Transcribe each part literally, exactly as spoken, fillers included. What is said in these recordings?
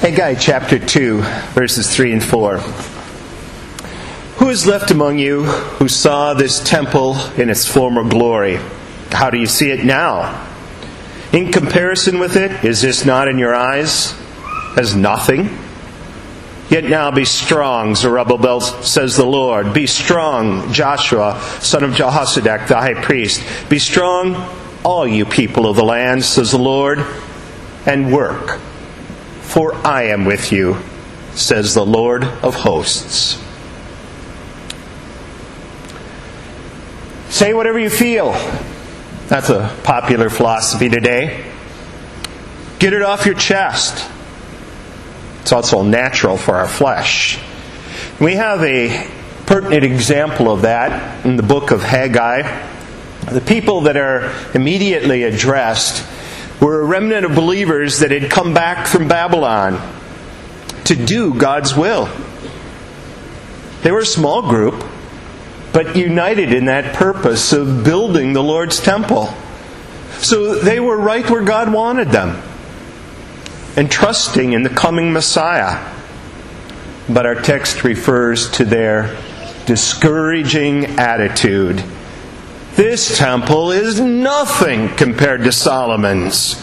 Haggai chapter two, verses three and four. Who is left among you who saw this temple in its former glory? How do you see it now? In comparison with it, is this not in your eyes as nothing? Yet now be strong, Zerubbabel, says the Lord. Be strong, Joshua, son of Jehozadak, the high priest. Be strong, all you people of the land, says the Lord, and work. For I am with you, says the Lord of hosts. Say whatever you feel. That's a popular philosophy today. Get it off your chest. It's also natural for our flesh. We have a pertinent example of that in the book of Haggai. The people that are immediately addressed were a remnant of believers that had come back from Babylon to do God's will. They were a small group, but united in that purpose of building the Lord's temple. So they were right where God wanted them, and trusting in the coming Messiah. But our text refers to their discouraging attitude. This temple is nothing compared to Solomon's.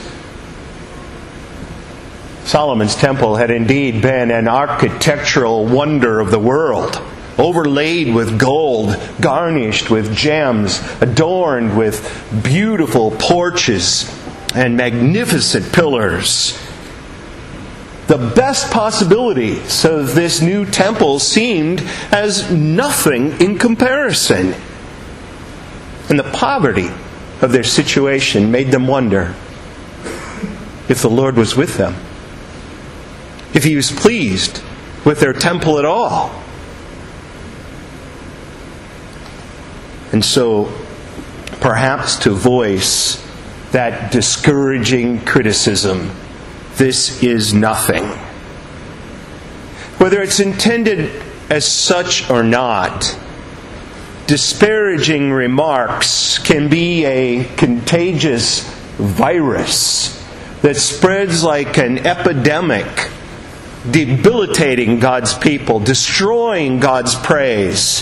Solomon's temple had indeed been an architectural wonder of the world, overlaid with gold, garnished with gems, adorned with beautiful porches and magnificent pillars. The best possibilities of this new temple seemed as nothing in comparison. And the poverty of their situation made them wonder if the Lord was with them, if He was pleased with their temple at all. And so, perhaps to voice that discouraging criticism, this is nothing. Whether it's intended as such or not, disparaging remarks can be a contagious virus that spreads like an epidemic, debilitating God's people, destroying God's praise,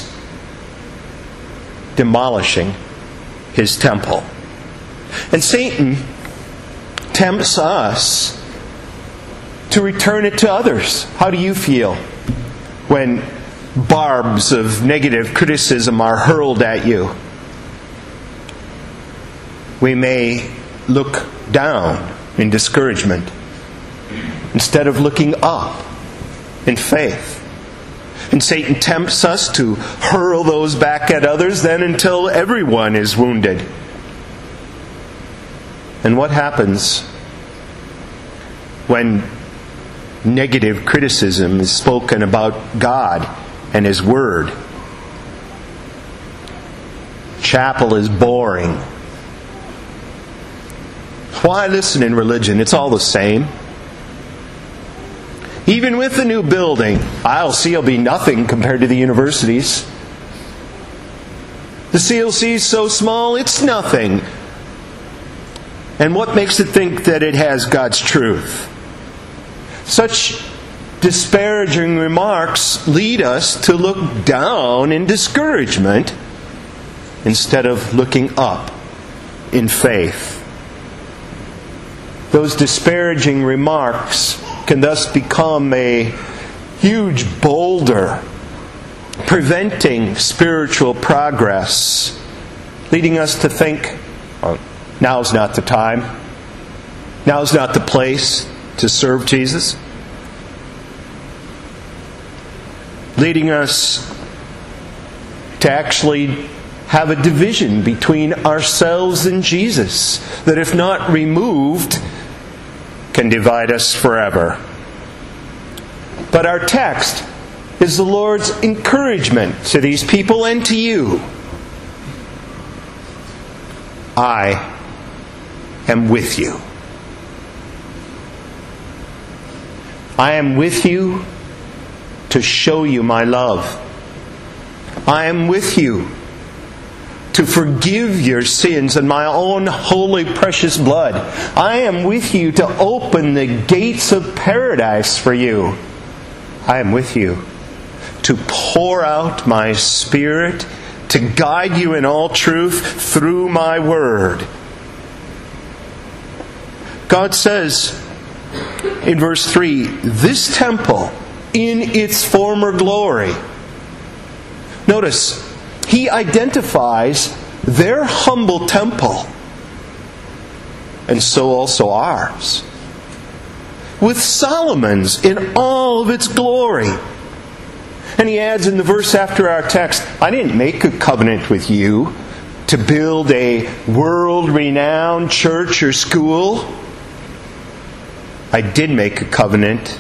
demolishing His temple. And Satan tempts us to return it to others. How do you feel when barbs of negative criticism are hurled at you? We may look down in discouragement instead of looking up in faith. And Satan tempts us to hurl those back at others then until everyone is wounded. And what happens when negative criticism is spoken about God and His Word? Chapel is boring. Why listen in religion? It's all the same. Even with the new building, I L C will be nothing compared to the universities. The C L C is so small, it's nothing. And what makes it think that it has God's truth? Such disparaging remarks lead us to look down in discouragement instead of looking up in faith. Those disparaging remarks can thus become a huge boulder, preventing spiritual progress, leading us to think, oh, now's not the time, now's not the place to serve Jesus, leading us to actually have a division between ourselves and Jesus that, if not removed, can divide us forever. But our text is the Lord's encouragement to these people and to you. I am with you. I am with you to show you my love. I am with you to forgive your sins in my own holy, precious blood. I am with you to open the gates of paradise for you. I am with you to pour out my Spirit, to guide you in all truth through my word. God says in verse three, this temple in its former glory. Notice, he identifies their humble temple, and so also ours, with Solomon's in all of its glory. And he adds in the verse after our text, I didn't make a covenant with you to build a world-renowned church or school. I did make a covenant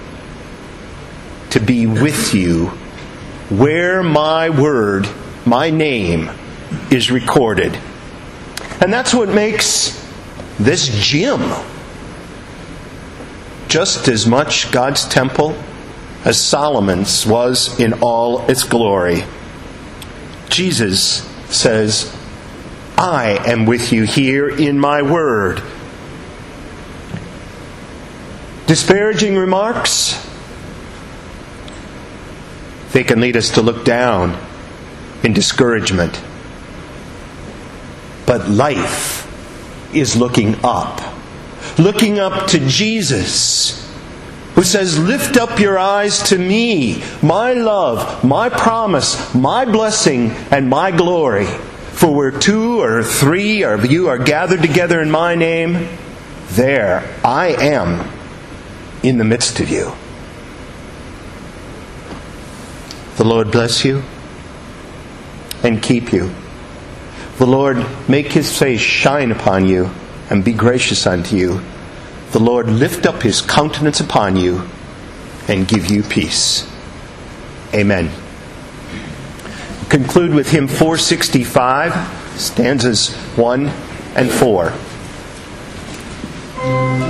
to be with you where my word, my name, is recorded. And that's what makes this gym just as much God's temple as Solomon's was in all its glory. Jesus says, I am with you here in my word. Disparaging remarks, they can lead us to look down in discouragement. But life is looking up. Looking up to Jesus, who says, lift up your eyes to me, my love, my promise, my blessing, and my glory. For where two or three of you are gathered together in my name, there I am in the midst of you. The Lord bless you and keep you. The Lord make His face shine upon you and be gracious unto you. The Lord lift up His countenance upon you and give you peace. Amen. Conclude with hymn four sixty-five, stanzas one and four.